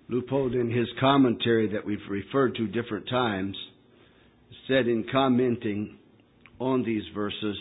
Leupold, in his commentary that we've referred to different times, said in commenting on these verses,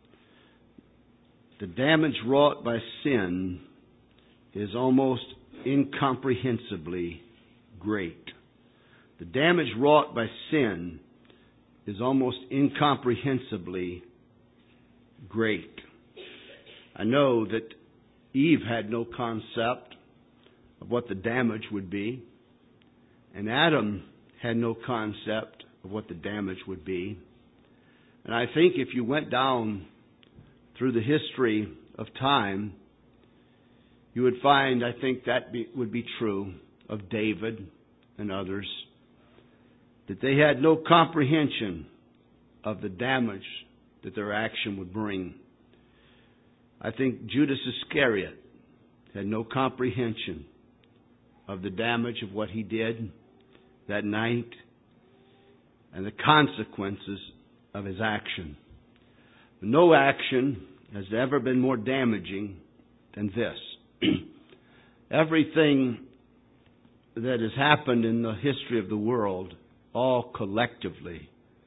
the damage wrought by sin is almost incomprehensibly great. The damage wrought by sin is almost incomprehensibly great. I know that Eve had no concept of what the damage would be, and Adam had no concept of what the damage would be. And I think if you went down through the history of time, you would find, I think that would be true of David and others, that they had no comprehension of the damage that their action would bring. I think Judas Iscariot had no comprehension of the damage of what he did that night and the consequences of his action. No action has ever been more damaging than this. Everything that has happened in the history of the world, all collectively,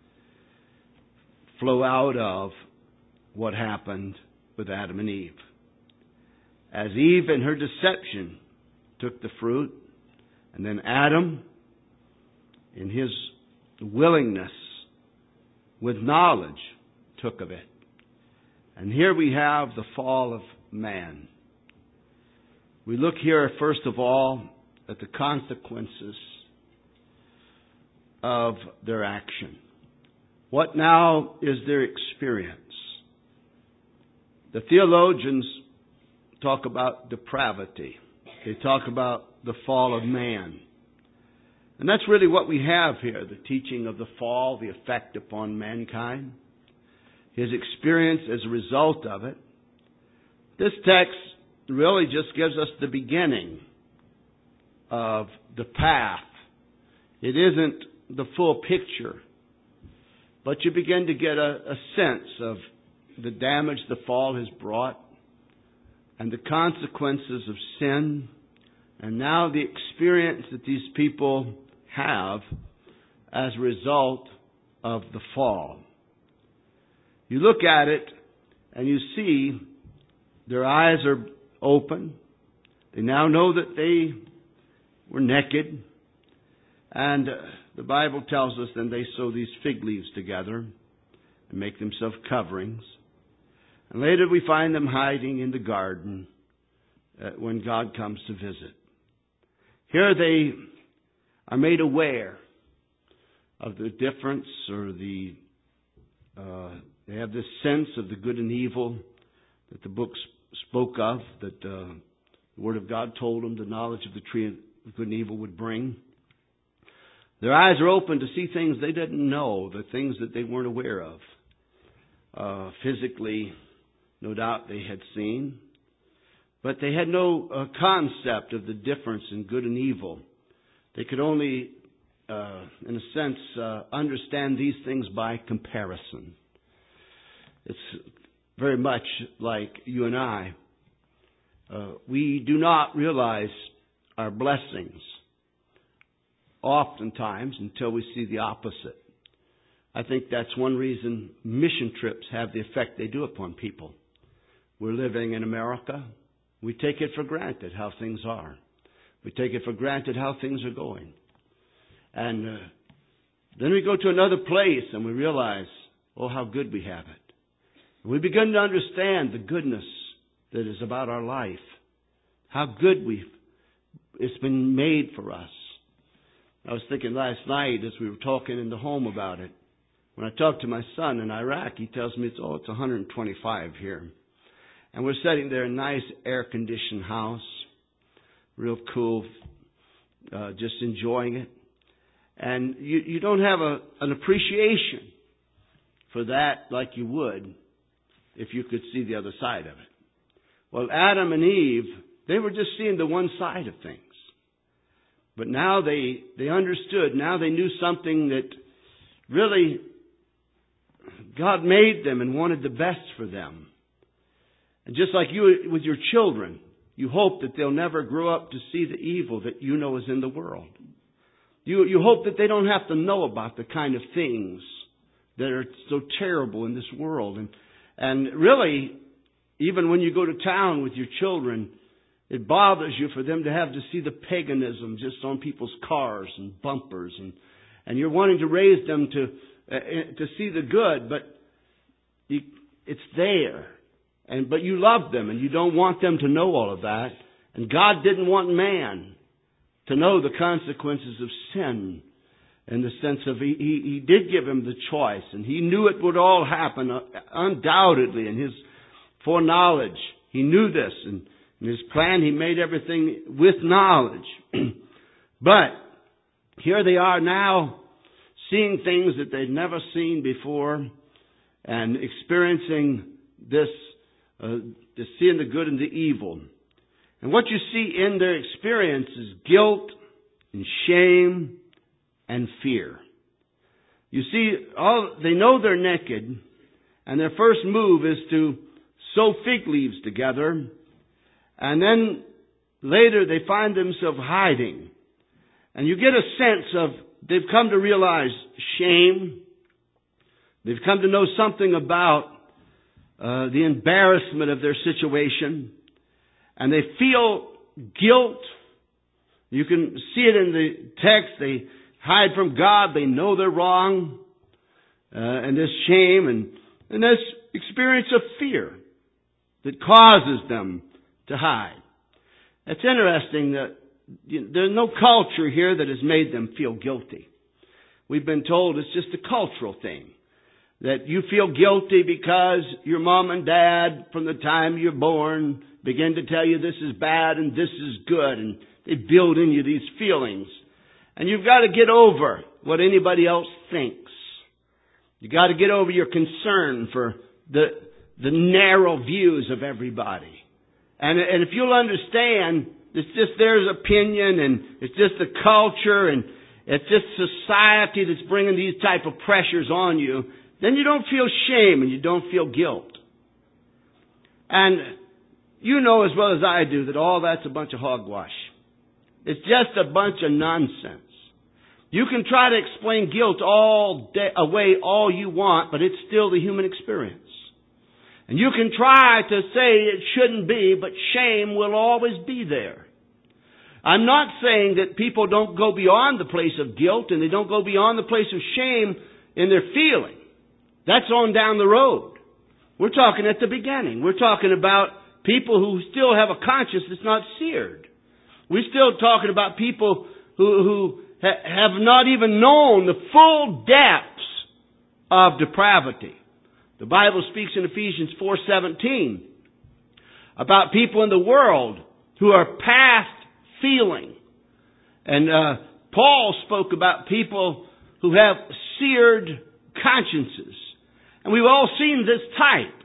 flow out of what happened with Adam and Eve. As Eve in her deception took the fruit, and then Adam in his willingness with knowledge took of it. And here we have the fall of man. We look here first of all at the consequences of their action. What now is their experience? The theologians talk about depravity. They talk about the fall of man. And that's really what we have here, the teaching of the fall, the effect upon mankind, his experience as a result of it. This text really just gives us the beginning of the path. It isn't the full picture, but you begin to get a sense of the damage the fall has brought and the consequences of sin, and now the experience that these people have as a result of the fall. You look at it and you see their eyes are open. They now know that they were naked. And the Bible tells us then they sew these fig leaves together and make themselves coverings. And later we find them hiding in the garden when God comes to visit. Here they are made aware of the difference, or they have this sense of the good and evil that the book spoke of, that the Word of God told them the knowledge of the tree of good and evil would bring. Their eyes are open to see things they didn't know, the things that they weren't aware of. Physically, no doubt they had seen, but they had no concept of the difference in good and evil. They could only, in a sense, understand these things by comparison. It's very much like you and I. We do not realize our blessings oftentimes until we see the opposite. I think that's one reason mission trips have the effect they do upon people. We're living in America. We take it for granted how things are. We take it for granted how things are going. And then we go to another place and we realize, oh, how good we have it. We begin to understand the goodness that is about our life. How good it's been made for us. I was thinking last night as we were talking in the home about it. When I talked to my son in Iraq, he tells me it's 125 here. And we're sitting there in a nice air-conditioned house, real cool, just enjoying it. And you don't have an appreciation for that like you would if you could see the other side of it. Well, Adam and Eve, they were just seeing the one side of things. But now they understood. Now they knew something that really God made them and wanted the best for them. And just like you with your children, You hope that they'll never grow up to see the evil that you know is in the world. You hope that they don't have to know about the kind of things that are so terrible in this world. And really, even when you go to town with your children, it bothers you for them to have to see the paganism just on people's cars and bumpers, and you're wanting to raise them to see the good, but it's there. But you love them, and you don't want them to know all of that. And God didn't want man to know the consequences of sin, in the sense of He did give him the choice, and He knew it would all happen undoubtedly in His foreknowledge. He knew this, and in His plan He made everything with knowledge. But here they are now, seeing things that they'd never seen before, and experiencing this, seeing the good and the evil. And what you see in their experience is guilt and shame and fear. You see, they know they're naked, and their first move is to sew fig leaves together, and then later they find themselves hiding. And you get a sense of they've come to realize shame. They've come to know something about the embarrassment of their situation. And they feel guilt. You can see it in the text. They hide from God. They know they're wrong. And this shame and this experience of fear that causes them to hide. It's interesting that there's no culture here that has made them feel guilty. We've been told it's just a cultural thing. That you feel guilty because your mom and dad, from the time you're born, begin to tell you this is bad and this is good. And they build in you these feelings. And you've got to get over what anybody else thinks. You've got to get over your concern for the narrow views of everybody. And if you'll understand, it's just their opinion, and it's just the culture, and it's just society that's bringing these type of pressures on you, then you don't feel shame and you don't feel guilt. And you know as well as I do that all that's a bunch of hogwash. It's just a bunch of nonsense. You can try to explain guilt away all you want, but it's still the human experience. And you can try to say it shouldn't be, but shame will always be there. I'm not saying that people don't go beyond the place of guilt and they don't go beyond the place of shame in their feeling. That's on down the road. We're talking at the beginning. We're talking about people who still have a conscience that's not seared. We're still talking about people who have not even known the full depths of depravity. The Bible speaks in Ephesians 4:17 about people in the world who are past feeling. And Paul spoke about people who have seared consciences. And we've all seen this type.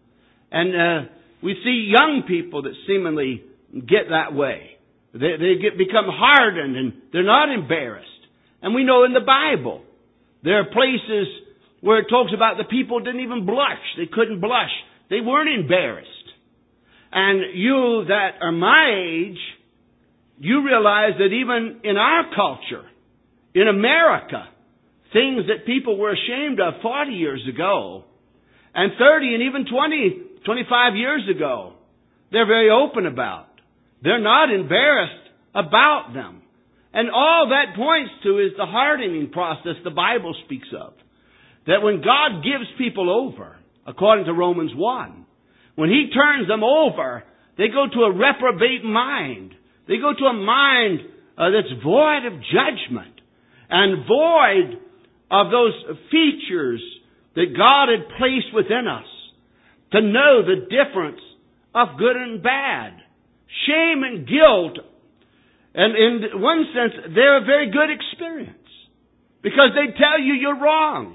And we see young people that seemingly get that way. They become hardened and they're not embarrassed. And we know in the Bible there are places where it talks about the people didn't even blush. They couldn't blush. They weren't embarrassed. And you that are my age, you realize that even in our culture, in America, things that people were ashamed of 40 years ago, and 30 and even 20, 25 years ago, they're very open about. They're not embarrassed about them. And all that points to is the hardening process the Bible speaks of. That when God gives people over, according to Romans 1, when He turns them over, they go to a reprobate mind. They go to a mind that's void of judgment and void of those features that God had placed within us to know the difference of good and bad. Shame and guilt, and in one sense, they're a very good experience because they tell you you're wrong.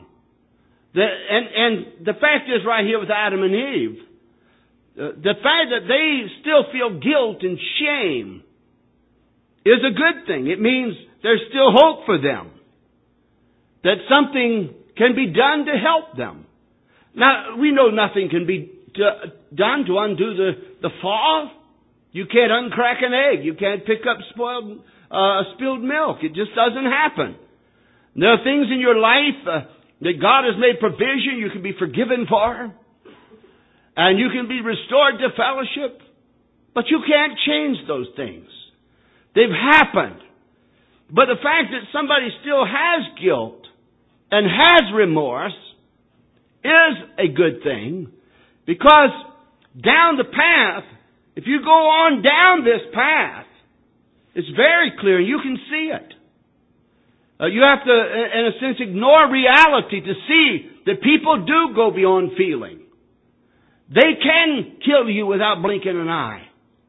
And the fact is right here with Adam and Eve, the fact that they still feel guilt and shame is a good thing. It means there's still hope for them. That something can be done to help them. Now, we know nothing can be done to undo the fall. You can't uncrack an egg. You can't pick up spilled milk. It just doesn't happen. There are things in your life that God has made provision you can be forgiven for. And you can be restored to fellowship. But you can't change those things. They've happened. But the fact that somebody still has guilt and has remorse is a good thing. Because down the path, if you go on down this path, it's very clear. You can see it. You have to, in a sense, ignore reality to see that people do go beyond feeling. They can kill you without blinking an eye.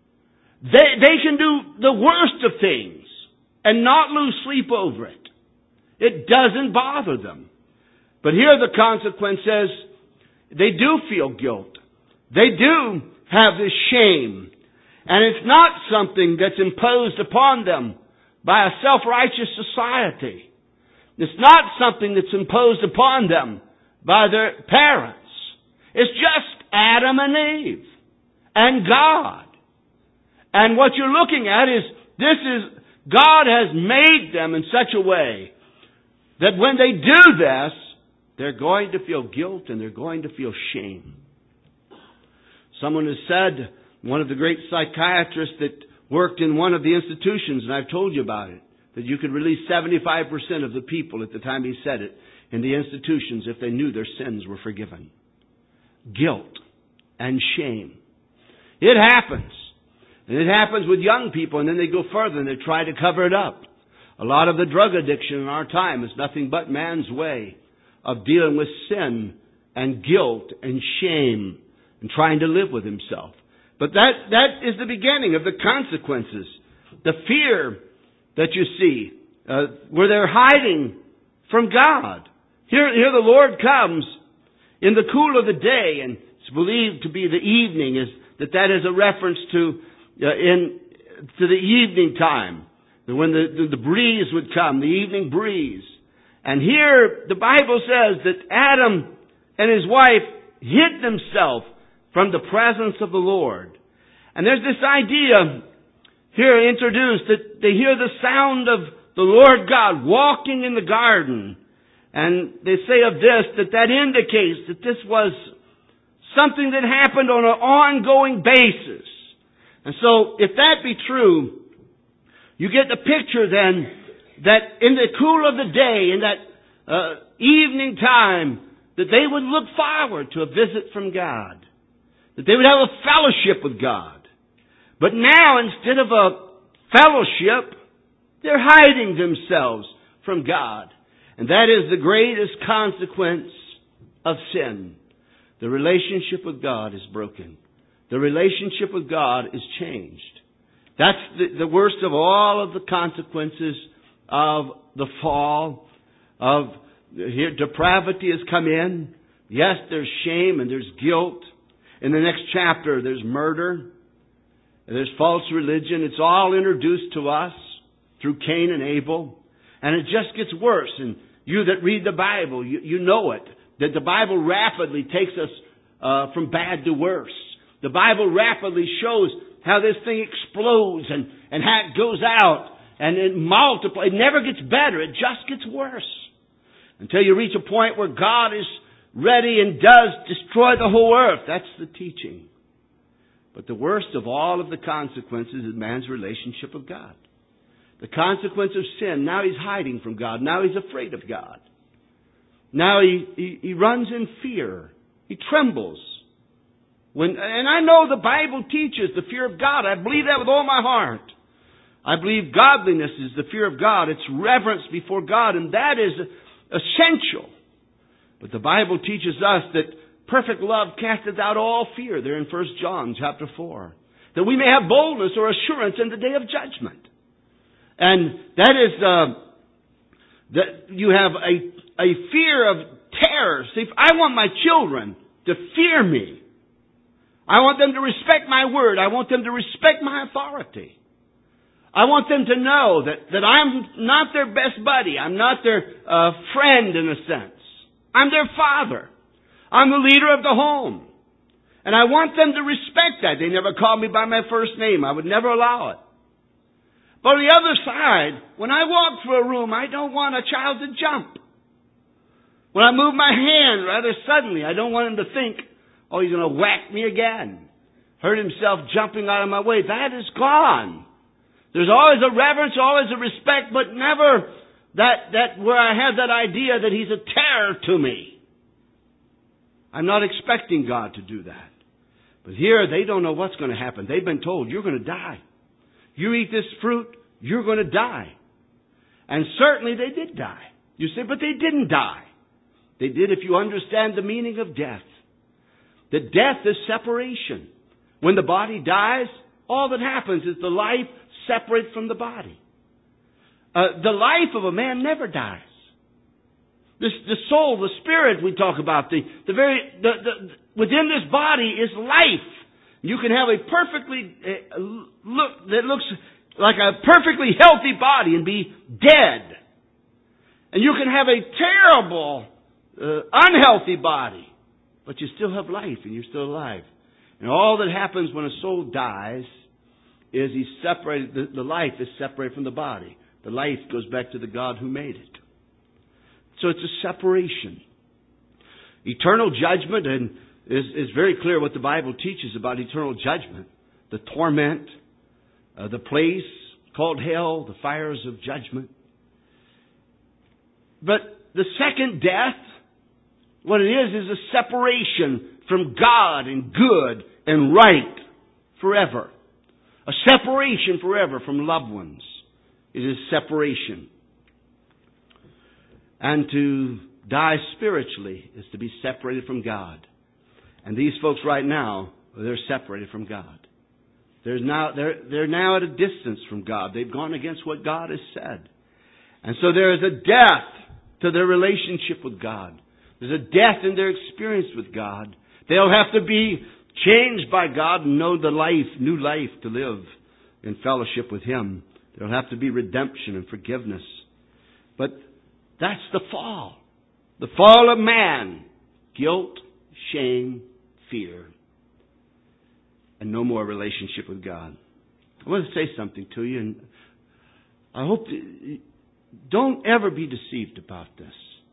They can do the worst of things and not lose sleep over it. It doesn't bother them. But here the consequence says they do feel guilt. They do have this shame. And it's not something that's imposed upon them by a self-righteous society. It's not something that's imposed upon them by their parents. It's just Adam and Eve and God. And what you're looking at is, God has made them in such a way that when they do this, they're going to feel guilt and they're going to feel shame. Someone has said, one of the great psychiatrists that worked in one of the institutions, and I've told you about it, that you could release 75% of the people at the time he said it in the institutions if they knew their sins were forgiven. Guilt and shame. It happens. And it happens with young people, and then they go further and they try to cover it up. A lot of the drug addiction in our time is nothing but man's way of dealing with sin and guilt and shame and trying to live with himself. But that is the beginning of the consequences. The fear that you see, where they're hiding from God. Here the Lord comes in the cool of the day, and it's believed to be the evening, that is a reference to the evening time, when the breeze would come, the evening breeze. And here the Bible says that Adam and his wife hid themselves from the presence of the Lord. And there's this idea here introduced that they hear the sound of the Lord God walking in the garden. And they say of this that indicates that this was something that happened on an ongoing basis. And so, if that be true, you get the picture then that in the cool of the day, in that evening time, that they would look forward to a visit from God. That they would have a fellowship with God. But now, instead of a fellowship, they're hiding themselves from God. And that is the greatest consequence of sin. The relationship with God is broken. The relationship with God is changed. That's the worst of all of the consequences of the fall. Here, depravity has come in. Yes, there's shame and there's guilt. In the next chapter, there's murder. And there's false religion. It's all introduced to us through Cain and Abel. And it just gets worse. And you that read the Bible, you know it. That the Bible rapidly takes us from bad to worse. The Bible rapidly shows how this thing explodes and how it goes out and it multiplies. It never gets better. It just gets worse. Until you reach a point where God is ready and does destroy the whole earth. That's the teaching. But the worst of all of the consequences is man's relationship with God. The consequence of sin. Now he's hiding from God. Now he's afraid of God. Now he runs in fear. He trembles. And I know the Bible teaches the fear of God. I believe that with all my heart. I believe godliness is the fear of God. It's reverence before God, and that is essential. But the Bible teaches us that perfect love casteth out all fear, there in 1 John chapter 4. That we may have boldness or assurance in the day of judgment. And that is that you have a fear of terror. See, I want my children to fear me. I want them to respect my word. I want them to respect my authority. I want them to know that I'm not their best buddy. I'm not their friend in a sense. I'm their father. I'm the leader of the home. And I want them to respect that. They never called me by my first name. I would never allow it. But on the other side, when I walk through a room, I don't want a child to jump. When I move my hand rather suddenly, I don't want him to think, oh, he's going to whack me again. Hurt himself jumping out of my way. That is gone. There's always a reverence, always a respect, but never that where I have that idea that he's a terror to me. I'm not expecting God to do that. But here, they don't know what's going to happen. They've been told, you're going to die. You eat this fruit, you're going to die. And certainly they did die. You say, but they didn't die. They did if you understand the meaning of death. That death is separation. When the body dies, all that happens is the life separates from the body. The life of a man never dies. The soul, the spirit we talk about, within this body is life. You can have a perfectly that looks like a perfectly healthy body and be dead. And you can have a terrible, unhealthy body, but you still have life and you're still alive. And all that happens when a soul dies is he's separated. The life is separated from the body. The life goes back to the God who made it. So it's a separation. Eternal judgment, and is very clear what the Bible teaches about eternal judgment. The torment, the place called hell, the fires of judgment. But the second death, what it is a separation from God and good and right forever. A separation forever from loved ones. It is separation. And to die spiritually is to be separated from God. And these folks right now, they're separated from God. They're now at a distance from God. They've gone against what God has said. And so there is a death to their relationship with God. There's a death in their experience with God. They'll have to be changed by God and know the new life to live in fellowship with Him. There'll have to be redemption and forgiveness. But that's the fall. The fall of man. Guilt, shame, fear. And no more relationship with God. I want to say something to you, and I hope don't ever be deceived about this.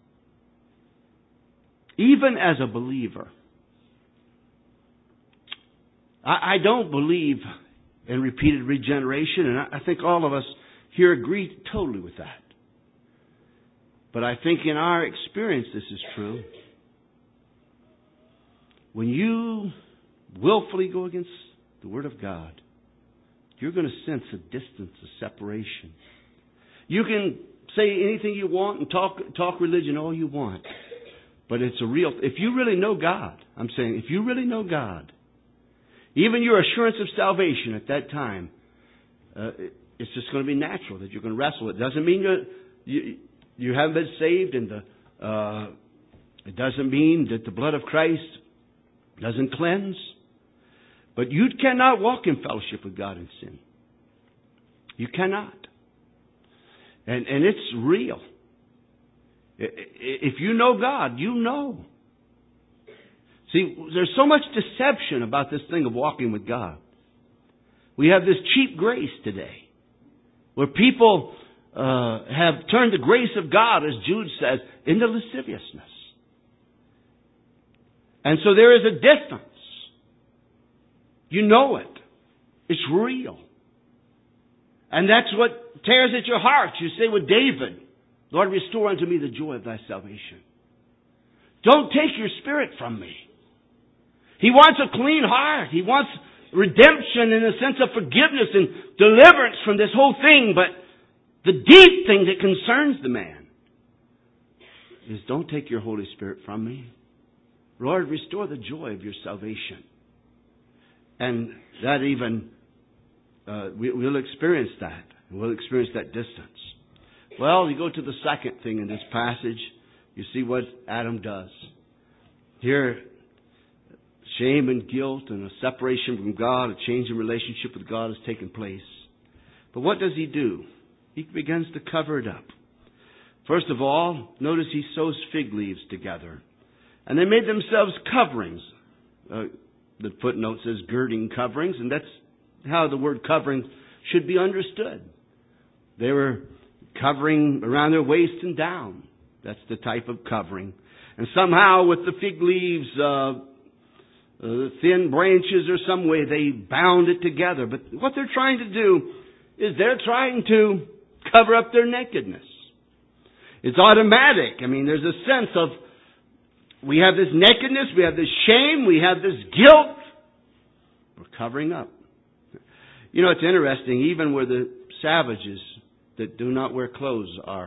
Even as a believer, I don't believe in repeated regeneration, and I think all of us here agree totally with that. But I think in our experience this is true. When you willfully go against the Word of God, you're going to sense a distance, a separation. You can say anything you want and talk religion all you want. But it's if you really know God, I'm saying, if you really know God, even your assurance of salvation at that time, it's just going to be natural that you're going to wrestle. It doesn't mean you haven't been saved, and it doesn't mean that the blood of Christ doesn't cleanse. But you cannot walk in fellowship with God in sin. You cannot. And it's real. If you know God, you know. See, there's so much deception about this thing of walking with God. We have this cheap grace today, where people have turned the grace of God, as Jude says, into lasciviousness. And so there is a distance. You know it. It's real. And that's what tears at your heart. You say with David, Lord, restore unto me the joy of thy salvation. Don't take your spirit from me. He wants a clean heart. He wants redemption in a sense of forgiveness and deliverance from this whole thing. But the deep thing that concerns the man is don't take your Holy Spirit from me. Lord, restore the joy of your salvation. And that even, we'll experience that. We'll experience that distance. Well, you go to the second thing in this passage. You see what Adam does. Here, shame and guilt and a separation from God, a change in relationship with God has taken place. But what does he do? He begins to cover it up. First of all, notice he sews fig leaves together. And they made themselves coverings. the footnote says girding coverings, and that's how the word covering should be understood. They were covering around their waist and down. That's the type of covering. And somehow with the fig leaves, thin branches or some way, they bound it together. But what they're trying to do is they're trying to cover up their nakedness. It's automatic. I mean, there's a sense of, we have this nakedness, we have this shame, we have this guilt. We're covering up. You know, it's interesting, even where the savages that do not wear clothes are.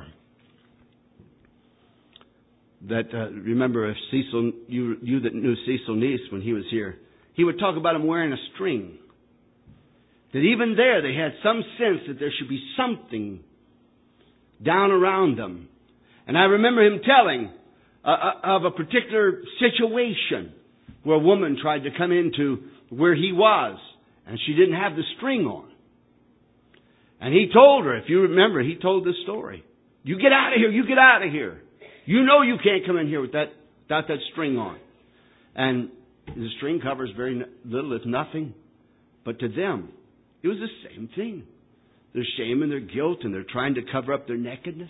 That, remember, if Cecil, you that knew Cecil Neese when he was here, he would talk about him wearing a string. That even there they had some sense that there should be something down around them. And I remember him telling of a particular situation where a woman tried to come into where he was, and she didn't have the string on. And he told her, if you remember, he told this story. You get out of here, you get out of here. You know you can't come in here without that string on. And the string covers very little, if nothing. But to them, it was the same thing. Their shame and their guilt, and they're trying to cover up their nakedness.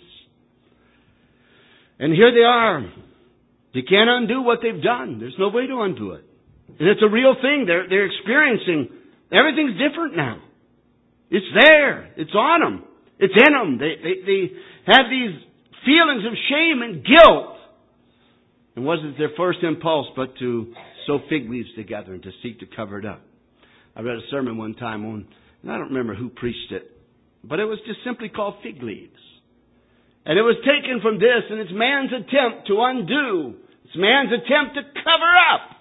And here they are. They can't undo what they've done. There's no way to undo it. And it's a real thing. They're experiencing. Everything's different now. It's there. It's on them. It's in them. They have these feelings of shame and guilt. And wasn't their first impulse but to sew fig leaves together and to seek to cover it up. I read a sermon one time on, and I don't remember who preached it, but it was just simply called Fig Leaves. And it was taken from this, and it's man's attempt to undo. It's man's attempt to cover up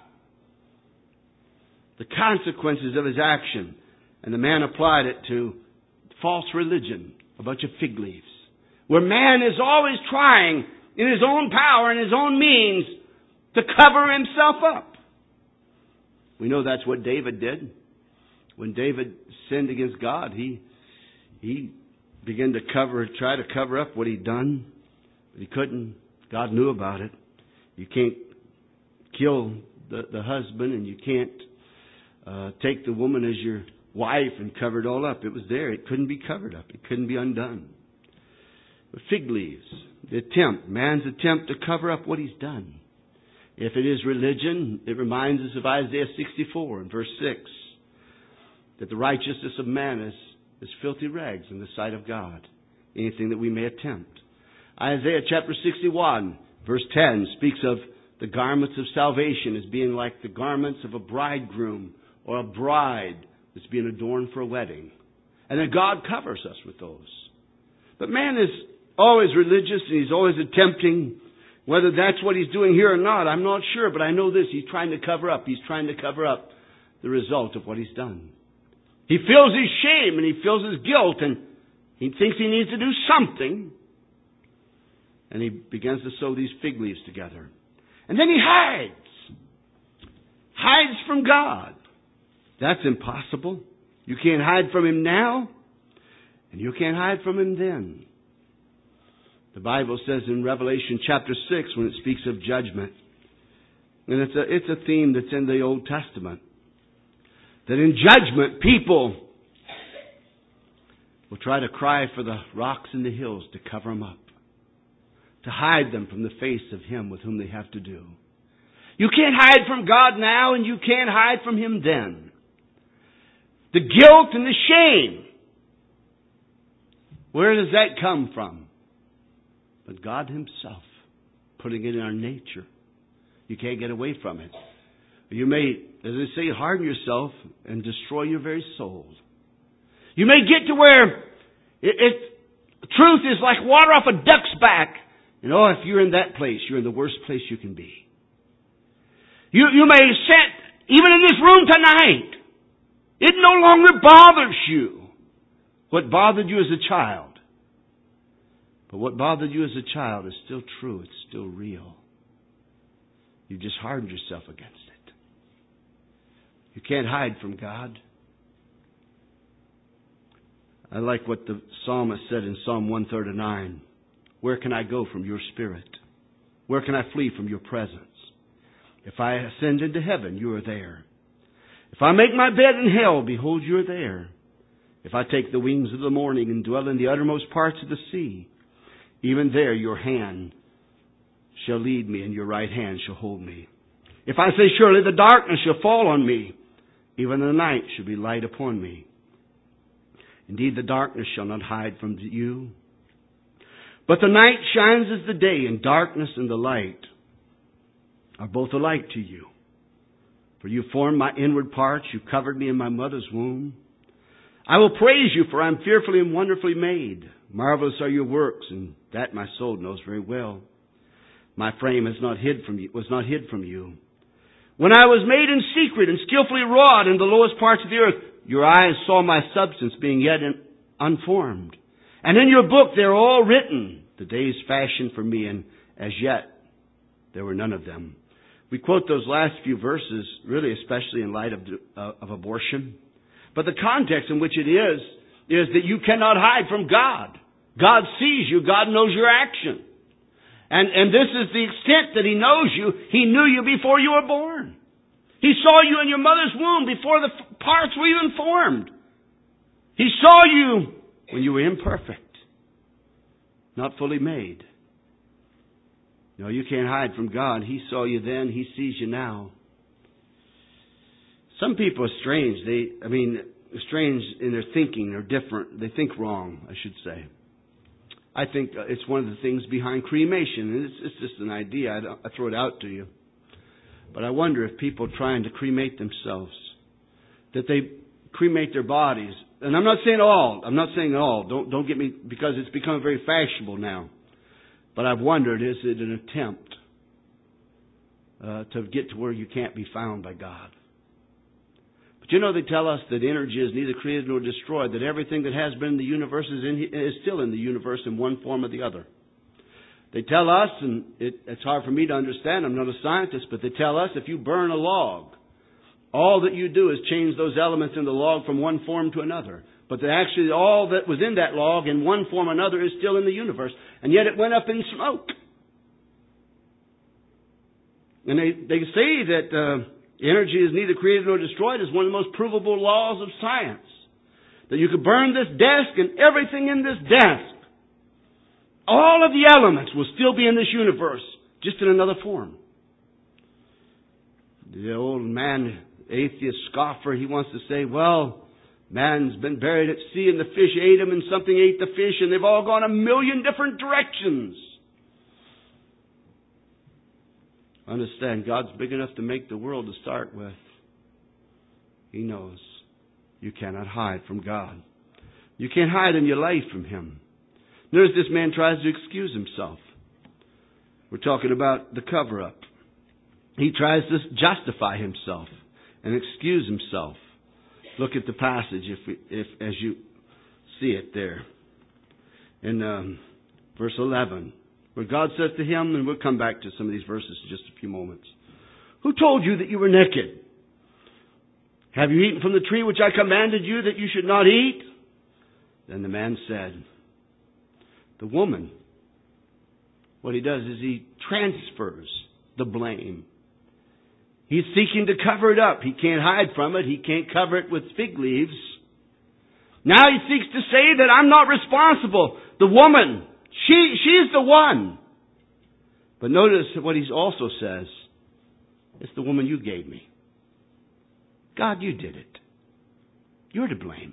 the consequences of his action. And the man applied it to false religion, a bunch of fig leaves. Where man is always trying, in his own power and his own means, to cover himself up. We know that's what David did. When David sinned against God, he began to try to cover up what he'd done. But he couldn't. God knew about it. You can't kill the husband, and you can't take the woman as your wife and cover it all up. It was there. It couldn't be covered up. It couldn't be undone. But fig leaves, the attempt, man's attempt to cover up what he's done. If it is religion, it reminds us of Isaiah 64 and verse 6, that the righteousness of man is filthy rags in the sight of God. Anything that we may attempt. Isaiah chapter 61, verse 10 speaks of the garments of salvation as being like the garments of a bridegroom or a bride that's being adorned for a wedding. And then God covers us with those. But man is always religious, and he's always attempting, whether that's what he's doing here or not, I'm not sure, but I know this, he's trying to cover up. He's trying to cover up the result of what he's done. He feels his shame and he feels his guilt, and he thinks he needs to do something. And he begins to sew these fig leaves together. And then he hides. Hides from God. That's impossible. You can't hide from him now, and you can't hide from him then. The Bible says in Revelation chapter 6, when it speaks of judgment, and it's a theme that's in the Old Testament, that in judgment, people will try to cry for the rocks and the hills to cover them up, to hide them from the face of Him with whom they have to do. You can't hide from God now, and you can't hide from Him then. The guilt and the shame, where does that come from? But God Himself, putting it in our nature. You can't get away from it. You may, as I say, harden yourself and destroy your very soul. You may get to where truth is like water off a duck's back. You know, if you're in that place, you're in the worst place you can be. You may sit, even in this room tonight, it no longer bothers you what bothered you as a child. But what bothered you as a child is still true. It's still real. You just hardened yourself against it. You can't hide from God. I like what the psalmist said in Psalm 139. Where can I go from your spirit? Where can I flee from your presence? If I ascend into heaven, you are there. If I make my bed in hell, behold, you are there. If I take the wings of the morning and dwell in the uttermost parts of the sea, even there your hand shall lead me, and your right hand shall hold me. If I say, surely the darkness shall fall on me, even the night shall be light upon me. Indeed, the darkness shall not hide from you. But the night shines as the day, and darkness and the light are both alike to you. For you formed my inward parts, you covered me in my mother's womb. I will praise you, for I am fearfully and wonderfully made. Marvelous are your works, and that my soul knows very well. My frame was not hid from you. When I was made in secret and skillfully wrought in the lowest parts of the earth, your eyes saw my substance being yet unformed. And in your book they are all written, the days fashioned for me, and as yet there were none of them. We quote those last few verses, really especially in light of abortion. But the context in which it is that you cannot hide from God. God sees you. God knows your action. And this is the extent that He knows you. He knew you before you were born. He saw you in your mother's womb before the parts were even formed. He saw you when you were imperfect, not fully made. No, you can't hide from God. He saw you then. He sees you now. Some people are strange. Strange in their thinking. They're different. They think wrong, I should say. I think it's one of the things behind cremation. It's just an idea. I throw it out to you. But I wonder if people trying to cremate themselves, that they cremate their bodies. And I'm not saying all. Don't get me, because it's become very fashionable now. But I've wondered, is it an attempt to get to where you can't be found by God? But you know, they tell us that energy is neither created nor destroyed, that everything that has been in the universe is still in the universe in one form or the other. They tell us, and it's hard for me to understand, I'm not a scientist, but they tell us if you burn a log, all that you do is change those elements in the log from one form to another. But actually all that was in that log in one form or another is still in the universe. And yet it went up in smoke. And they say that energy is neither created nor destroyed is one of the most provable laws of science. That you could burn this desk and everything in this desk, all of the elements will still be in this universe, just in another form. The old man, atheist scoffer, he wants to say, well, man's been buried at sea and the fish ate him and something ate the fish and they've all gone a million different directions. Understand, God's big enough to make the world to start with. He knows you cannot hide from God. You can't hide in your life from Him. Notice this man tries to excuse himself. We're talking about the cover-up. He tries to justify himself and excuse himself. Look at the passage if as you see it there. In verse 11. Where God says to him, and we'll come back to some of these verses in just a few moments. Who told you that you were naked? Have you eaten from the tree which I commanded you that you should not eat? Then the man said, the woman, what he does is he transfers the blame. He's seeking to cover it up. He can't hide from it. He can't cover it with fig leaves. Now he seeks to say that I'm not responsible. The woman, she's the one. But notice what he also says. It's the woman you gave me. God, you did it. You're to blame.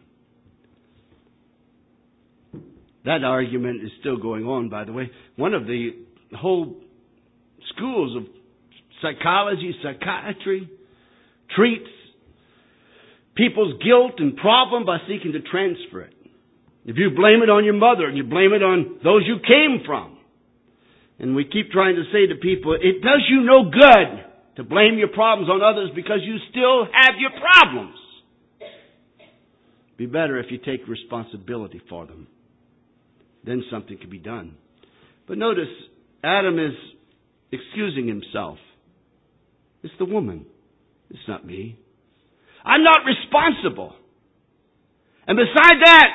That argument is still going on, by the way. One of the whole schools of psychology, psychiatry, treats people's guilt and problem by seeking to transfer it. If you blame it on your mother and you blame it on those you came from, and we keep trying to say to people, it does you no good to blame your problems on others because you still have your problems. It'd be better if you take responsibility for them. Then something can be done. But notice, Adam is excusing himself. It's the woman. It's not me. I'm not responsible. And beside that,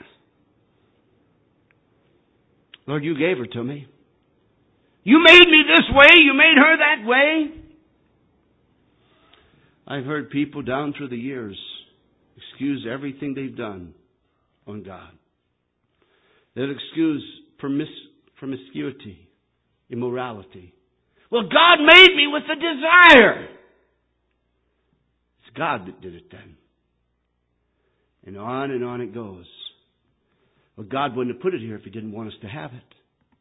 Lord, you gave her to me. You made me this way. You made her that way. I've heard people down through the years excuse everything they've done on God. They'll excuse promiscuity, immorality. Well, God made me with a desire. It's God that did it then. And on it goes. Well, God wouldn't have put it here if He didn't want us to have it.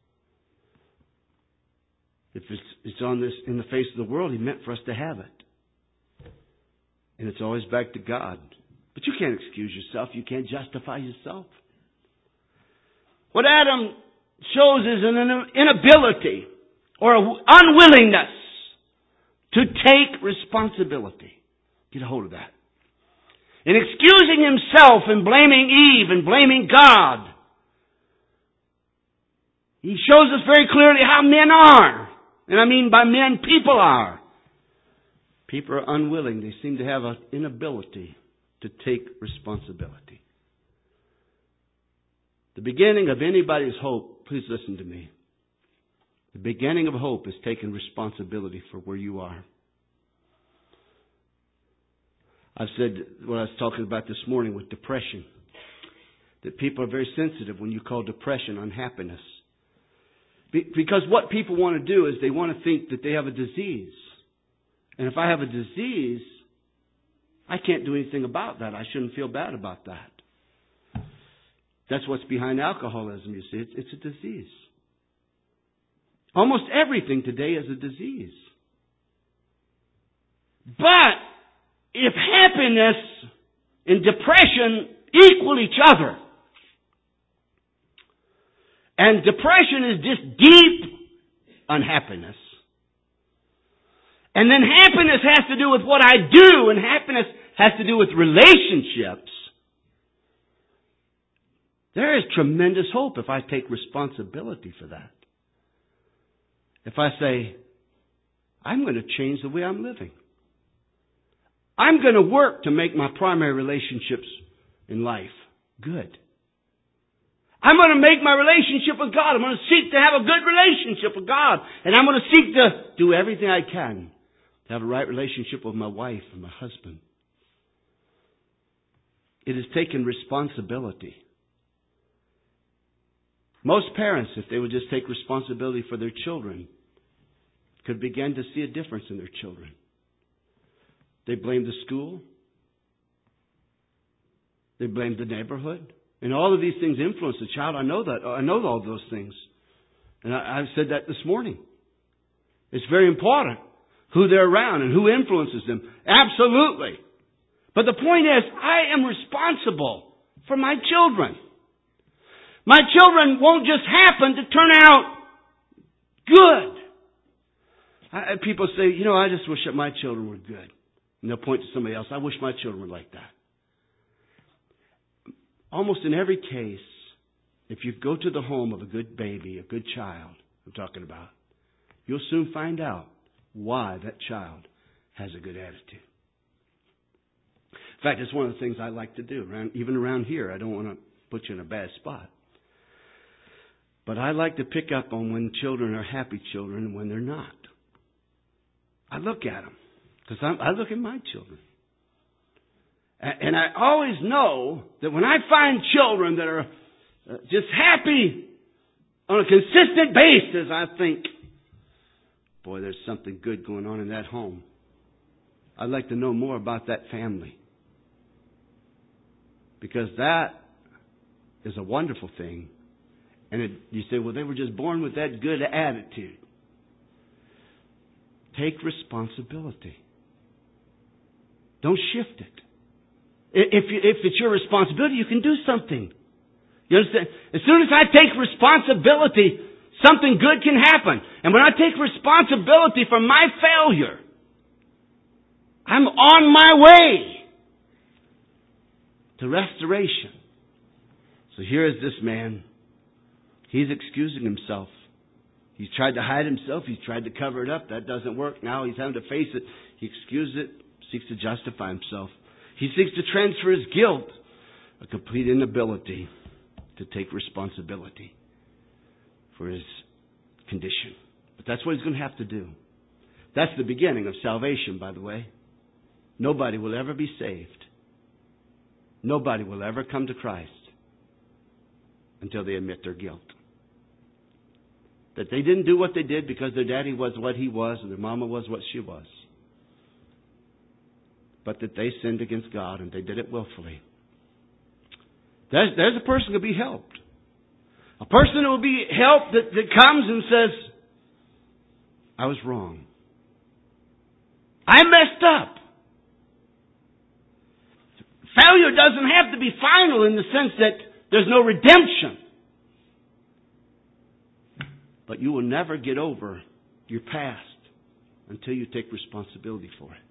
If it's on this in the face of the world, He meant for us to have it. And it's always back to God. But you can't excuse yourself. You can't justify yourself. What Adam shows is an inability or an unwillingness to take responsibility. Get a hold of that. In excusing himself and blaming Eve and blaming God, he shows us very clearly how men are. And I mean by men, people are. People are unwilling. They seem to have an inability to take responsibility. The beginning of anybody's hope, please listen to me. The beginning of hope is taking responsibility for where you are. I've said what I was talking about this morning with depression, that people are very sensitive when you call depression unhappiness. Because what people want to do is they want to think that they have a disease. And if I have a disease, I can't do anything about that. I shouldn't feel bad about that. That's what's behind alcoholism, you see. It's a disease. Almost everything today is a disease. But if happiness and depression equal each other, and depression is just deep unhappiness, and then happiness has to do with what I do, and happiness has to do with relationships, there is tremendous hope if I take responsibility for that. If I say, I'm going to change the way I'm living. I'm going to work to make my primary relationships in life good. I'm going to make my relationship with God. I'm going to seek to have a good relationship with God. And I'm going to seek to do everything I can to have a right relationship with my wife and my husband. It is taking responsibility. Most parents, if they would just take responsibility for their children, could begin to see a difference in their children. They blame the school. They blame the neighborhood. And all of these things influence the child. I know that. I know all those things. And I've said that this morning. It's very important who they're around and who influences them. Absolutely. But the point is, I am responsible for my children. My children won't just happen to turn out good. People say, I just wish that my children were good. And they'll point to somebody else. I wish my children were like that. Almost in every case, if you go to the home of a good baby, a good child, I'm talking about, you'll soon find out why that child has a good attitude. In fact, it's one of the things I like to do, even around here. I don't want to put you in a bad spot. But I like to pick up on when children are happy children and when they're not. I look at them. Because I look at my children. And I always know that when I find children that are just happy on a consistent basis, I think, boy, there's something good going on in that home. I'd like to know more about that family. Because that is a wonderful thing. And you say, well, they were just born with that good attitude. Take responsibility. Don't shift it. If it's your responsibility, you can do something. You understand? As soon as I take responsibility, something good can happen. And when I take responsibility for my failure, I'm on my way to restoration. So here is this man. He's excusing himself. He's tried to hide himself. He's tried to cover it up. That doesn't work. Now he's having to face it. He excuses it, seeks to justify himself. He seeks to transfer his guilt, a complete inability to take responsibility for his condition. But that's what he's going to have to do. That's the beginning of salvation, by the way. nobody will ever be saved. Nobody will ever come to Christ until they admit their guilt. That they didn't do what they did because their daddy was what he was and their mama was what she was. But that they sinned against God and they did it willfully. There's a person who will be helped. A person who will be helped that comes and says, I was wrong. I messed up. Failure doesn't have to be final in the sense that there's no redemption. But you will never get over your past until you take responsibility for it.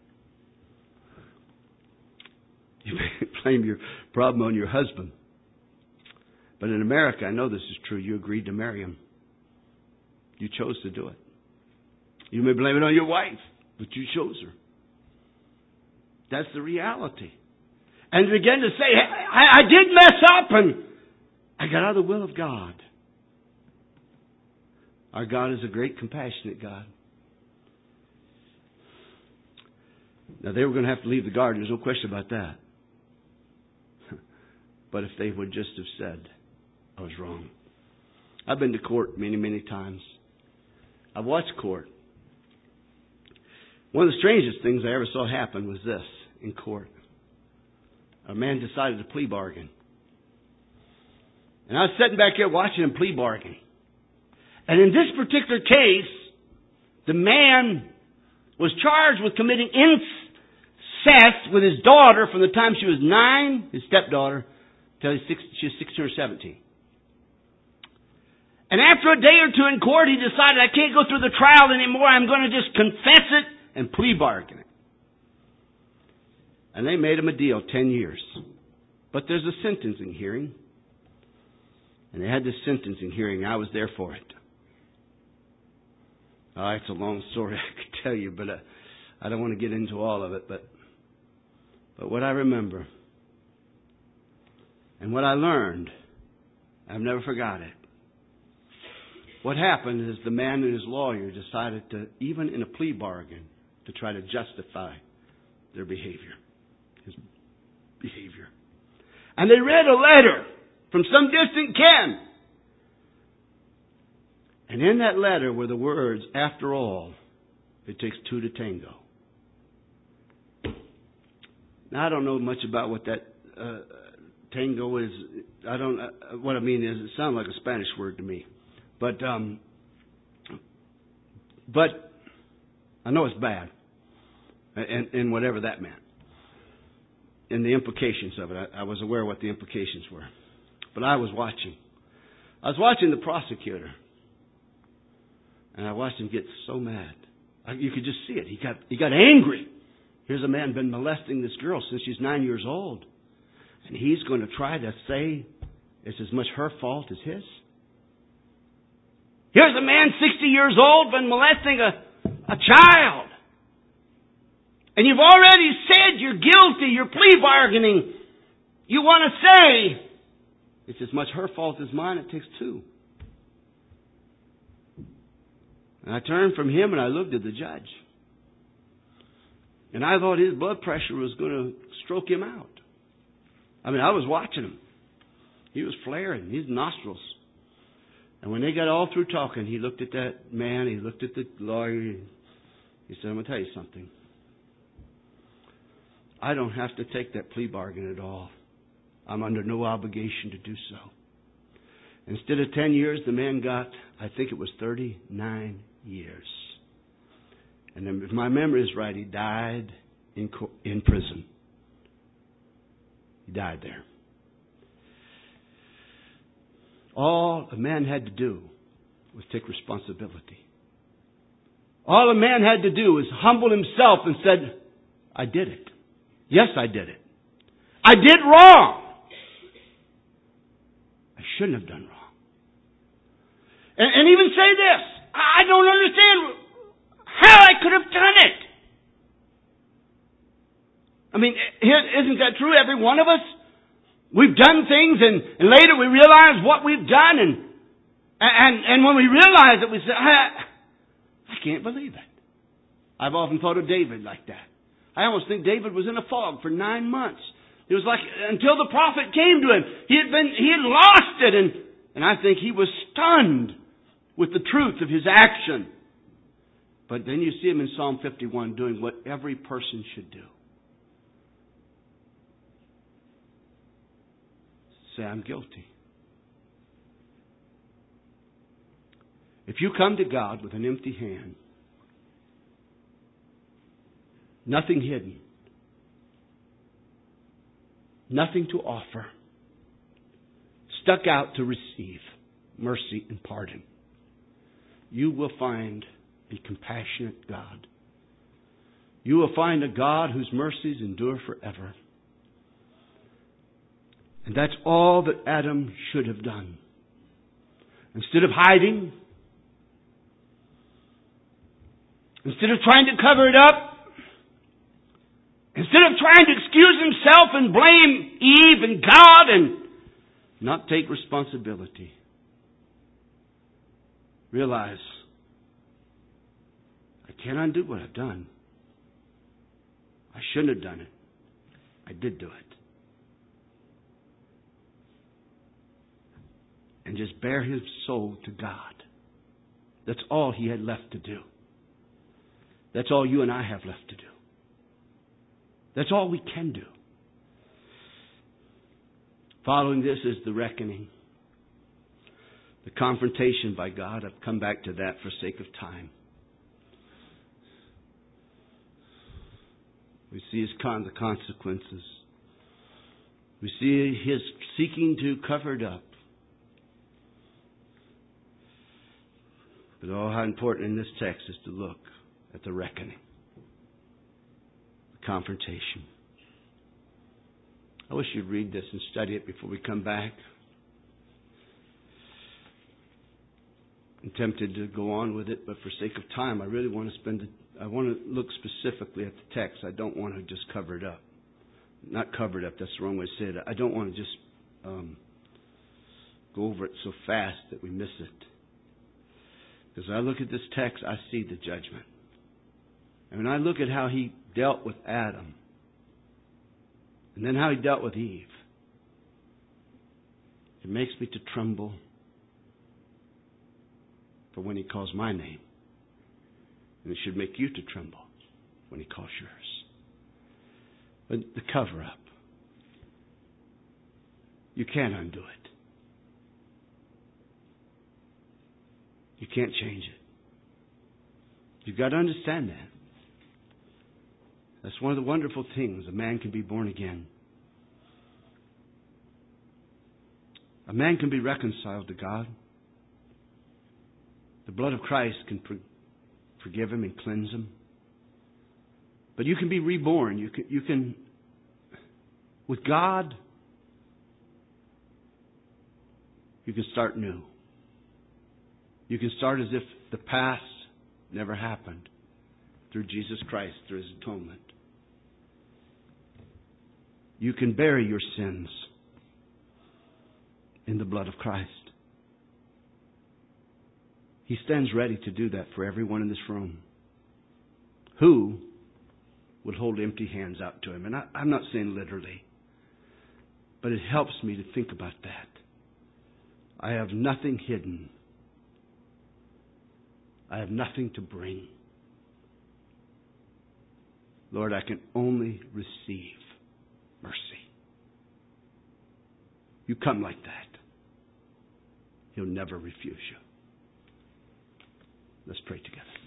You may blame your problem on your husband. But in America, I know this is true, you agreed to marry him. You chose to do it. You may blame it on your wife, but you chose her. That's the reality. And begin to say, hey, I did mess up and I got out of the will of God. Our God is a great, compassionate God. Now, they were going to have to leave the garden. There's no question about that. But if they would just have said, I was wrong. I've been to court many, many times. I've watched court. One of the strangest things I ever saw happen was this in court. A man decided to plea bargain. And I was sitting back here watching him plea bargain. And in this particular case, the man was charged with committing incest with his daughter from the time she was 9, his stepdaughter, till she was 16 or 17. And after a day or two in court, he decided, I can't go through the trial anymore. I'm going to just confess it and plea bargain it. And they made him a deal, 10 years. But there's a sentencing hearing. And they had this sentencing hearing. I was there for it. It's a long story I could tell you, but I don't want to get into all of it. But what I remember and what I learned, I've never forgot it. What happened is the man and his lawyer decided to, even in a plea bargain, to try to justify their behavior. His behavior. And they read a letter from some distant kin. And in that letter were the words, after all, it takes two to tango. Now, I don't know much about what that tango is. What I mean is, it sounds like a Spanish word to me. But I know it's bad. And whatever that meant. And the implications of it. I was aware of what the implications were. But I was watching. I was watching the prosecutor. And I watched him get so mad. You could just see it. He got angry. Here's a man been molesting this girl since she's 9 years old. And he's going to try to say it's as much her fault as his. Here's a man 60 years old been molesting a child. And you've already said you're guilty. You're plea bargaining. You want to say it's as much her fault as mine. It takes two. And I turned from him and I looked at the judge. And I thought his blood pressure was going to stroke him out. I mean, I was watching him. He was flaring, his nostrils. And when they got all through talking, he looked at that man, he looked at the lawyer. He said, I'm going to tell you something. I don't have to take that plea bargain at all. I'm under no obligation to do so. Instead of 10 years, the man got, I think it was 39 years. And then, if my memory is right, he died in prison. He died there. All a man had to do was take responsibility. All a man had to do was humble himself and said, I did it. Yes, I did it. I did wrong. I shouldn't have done wrong. And even say this, I don't understand how I could have done it. I mean, isn't that true? Every one of us? We've done things and later we realize what we've done and when we realize it, we say, I can't believe it. I've often thought of David like that. I almost think David was in a fog for 9 months. It was like until the prophet came to him. He had lost it, and I think he was stunned with the truth of his action. But then you see him in Psalm 51 doing what every person should do. Say, I'm guilty. If you come to God with an empty hand, nothing hidden, nothing to offer, stuck out to receive mercy and pardon, you will find a compassionate God. You will find a God whose mercies endure forever. And that's all that Adam should have done. Instead of hiding, instead of trying to cover it up, instead of trying to excuse himself and blame Eve and God and not take responsibility, realize, I can't undo what I've done. I shouldn't have done it. I did do it. And just bare his soul to God. That's all he had left to do. That's all you and I have left to do. That's all we can do. Following this is the reckoning. The confrontation by God. I've come back to that for sake of time. We see the consequences. We see his seeking to cover it up. But how important in this text is to look at the reckoning, the confrontation. I wish you'd read this and study it before we come back. I'm tempted to go on with it, but for sake of time, I really want to I want to look specifically at the text. I don't want to just cover it up. Not cover it up, that's the wrong way to say it. I don't want to just go over it so fast that we miss it. Because I look at this text, I see the judgment. And when I look at how he dealt with Adam, and then how he dealt with Eve, it makes me to tremble for when he calls my name. And it should make you to tremble when he calls yours. But the cover-up, you can't undo it. You can't change it. You've got to understand that. That's one of the wonderful things. A man can be born again. A man can be reconciled to God. The blood of Christ can forgive him and cleanse him. But you can be reborn. You can, with God, you can start new. You can start as if the past never happened through Jesus Christ, through his atonement. You can bury your sins in the blood of Christ. He stands ready to do that for everyone in this room. Who would hold empty hands out to him? And I'm not saying literally, but it helps me to think about that. I have nothing hidden. I have nothing to bring. Lord, I can only receive mercy. You come like that. He'll never refuse you. Let's pray together.